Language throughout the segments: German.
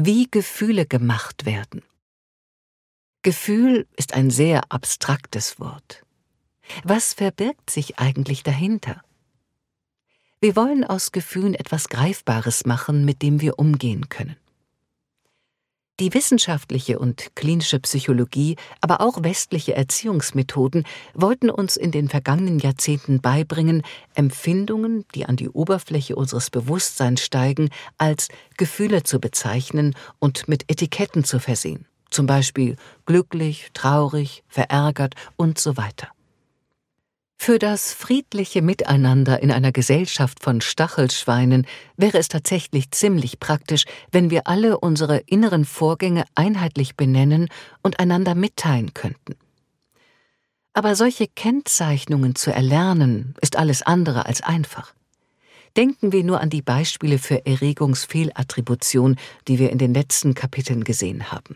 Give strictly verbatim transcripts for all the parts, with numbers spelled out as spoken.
Wie Gefühle gemacht werden. Gefühl ist ein sehr abstraktes Wort. Was verbirgt sich eigentlich dahinter? Wir wollen aus Gefühlen etwas Greifbares machen, mit dem wir umgehen können. Die wissenschaftliche und klinische Psychologie, aber auch westliche Erziehungsmethoden wollten uns in den vergangenen Jahrzehnten beibringen, Empfindungen, die an die Oberfläche unseres Bewusstseins steigen, als Gefühle zu bezeichnen und mit Etiketten zu versehen. Zum Beispiel glücklich, traurig, verärgert und so weiter. Für das friedliche Miteinander in einer Gesellschaft von Stachelschweinen wäre es tatsächlich ziemlich praktisch, wenn wir alle unsere inneren Vorgänge einheitlich benennen und einander mitteilen könnten. Aber solche Kennzeichnungen zu erlernen, ist alles andere als einfach. Denken wir nur an die Beispiele für Erregungsfehlattribution, die wir in den letzten Kapiteln gesehen haben.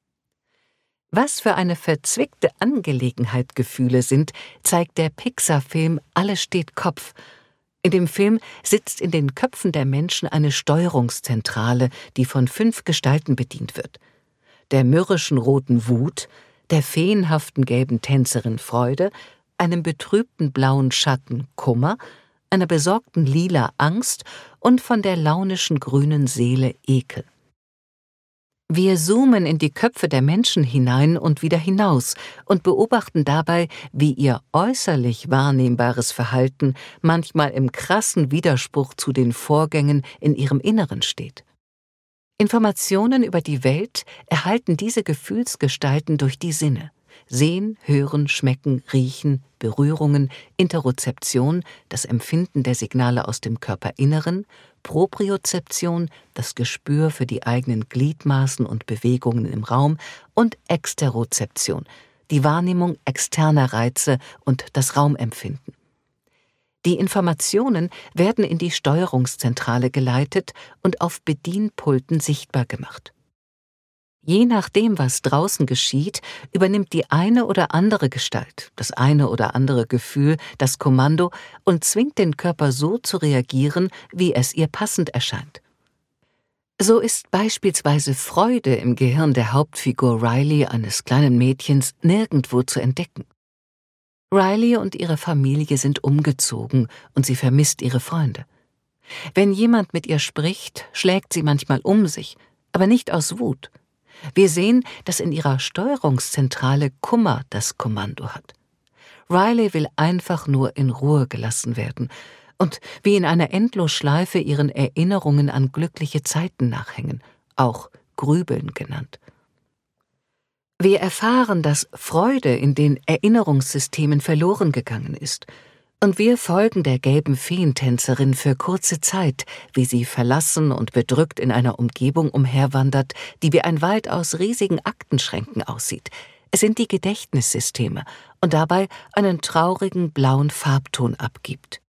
Was für eine verzwickte Angelegenheit Gefühle sind, zeigt der Pixar-Film Alles steht Kopf. In dem Film sitzt in den Köpfen der Menschen eine Steuerungszentrale, die von fünf Gestalten bedient wird. Der mürrischen roten Wut, der feenhaften gelben Tänzerin Freude, einem betrübten blauen Schatten Kummer, einer besorgten lila Angst und von der launischen grünen Seele Ekel. Wir zoomen in die Köpfe der Menschen hinein und wieder hinaus und beobachten dabei, wie ihr äußerlich wahrnehmbares Verhalten manchmal im krassen Widerspruch zu den Vorgängen in ihrem Inneren steht. Informationen über die Welt erhalten diese Gefühlsgestalten durch die Sinne: Sehen, Hören, Schmecken, Riechen, Berührungen, Interozeption, das Empfinden der Signale aus dem Körperinneren, Propriozeption, das Gespür für die eigenen Gliedmaßen und Bewegungen im Raum, und Exterozeption, die Wahrnehmung externer Reize und das Raumempfinden. Die Informationen werden in die Steuerungszentrale geleitet und auf Bedienpulten sichtbar gemacht. Je nachdem, was draußen geschieht, übernimmt die eine oder andere Gestalt, das eine oder andere Gefühl, das Kommando und zwingt den Körper so zu reagieren, wie es ihr passend erscheint. So ist beispielsweise Freude im Gehirn der Hauptfigur Riley, eines kleinen Mädchens, nirgendwo zu entdecken. Riley und ihre Familie sind umgezogen und sie vermisst ihre Freunde. Wenn jemand mit ihr spricht, schlägt sie manchmal um sich, aber nicht aus Wut. Wir sehen, dass in ihrer Steuerungszentrale Kummer das Kommando hat. Riley will einfach nur in Ruhe gelassen werden und wie in einer Endlosschleife ihren Erinnerungen an glückliche Zeiten nachhängen, auch Grübeln genannt. Wir erfahren, dass Freude in den Erinnerungssystemen verloren gegangen ist, und wir folgen der gelben Feentänzerin für kurze Zeit, wie sie verlassen und bedrückt in einer Umgebung umherwandert, die wie ein Wald aus riesigen Aktenschränken aussieht. Es sind die Gedächtnissysteme und dabei einen traurigen blauen Farbton abgibt.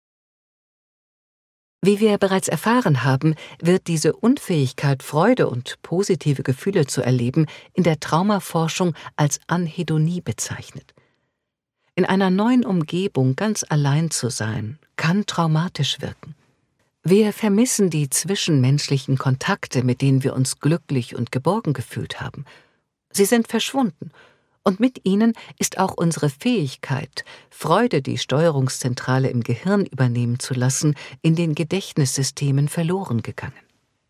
Wie wir bereits erfahren haben, wird diese Unfähigkeit, Freude und positive Gefühle zu erleben, in der Traumaforschung als Anhedonie bezeichnet. In einer neuen Umgebung ganz allein zu sein, kann traumatisch wirken. Wir vermissen die zwischenmenschlichen Kontakte, mit denen wir uns glücklich und geborgen gefühlt haben. Sie sind verschwunden, und mit ihnen ist auch unsere Fähigkeit, Freude, die Steuerungszentrale im Gehirn übernehmen zu lassen, in den Gedächtnissystemen verloren gegangen.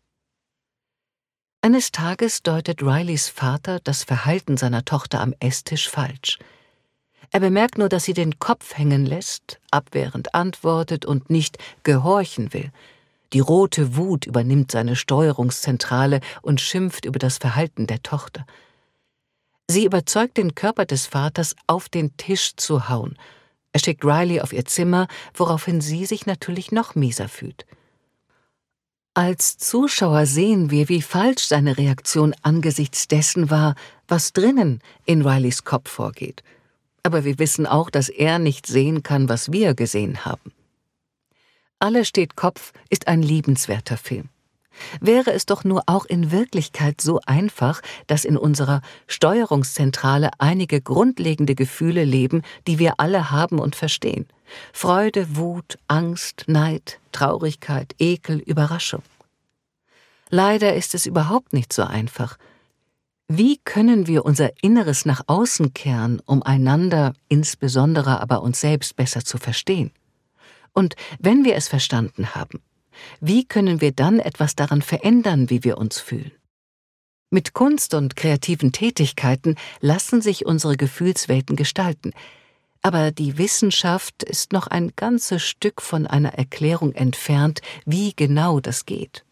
Eines Tages deutet Rileys Vater das Verhalten seiner Tochter am Esstisch falsch. Er bemerkt nur, dass sie den Kopf hängen lässt, abwehrend antwortet und nicht gehorchen will. Die rote Wut übernimmt seine Steuerungszentrale und schimpft über das Verhalten der Tochter. Sie überzeugt den Körper des Vaters, auf den Tisch zu hauen. Er schickt Riley auf ihr Zimmer, woraufhin sie sich natürlich noch mieser fühlt. Als Zuschauer sehen wir, wie falsch seine Reaktion angesichts dessen war, was drinnen in Rileys Kopf vorgeht. Aber wir wissen auch, dass er nicht sehen kann, was wir gesehen haben. Alles steht Kopf ist ein liebenswerter Film. Wäre es doch nur auch in Wirklichkeit so einfach, dass in unserer Steuerungszentrale einige grundlegende Gefühle leben, die wir alle haben und verstehen. Freude, Wut, Angst, Neid, Traurigkeit, Ekel, Überraschung. Leider ist es überhaupt nicht so einfach. Wie können wir unser Inneres nach außen kehren, um einander, insbesondere aber uns selbst, besser zu verstehen? Und wenn wir es verstanden haben, wie können wir dann etwas daran verändern, wie wir uns fühlen? Mit Kunst und kreativen Tätigkeiten lassen sich unsere Gefühlswelten gestalten, aber die Wissenschaft ist noch ein ganzes Stück von einer Erklärung entfernt, wie genau das geht.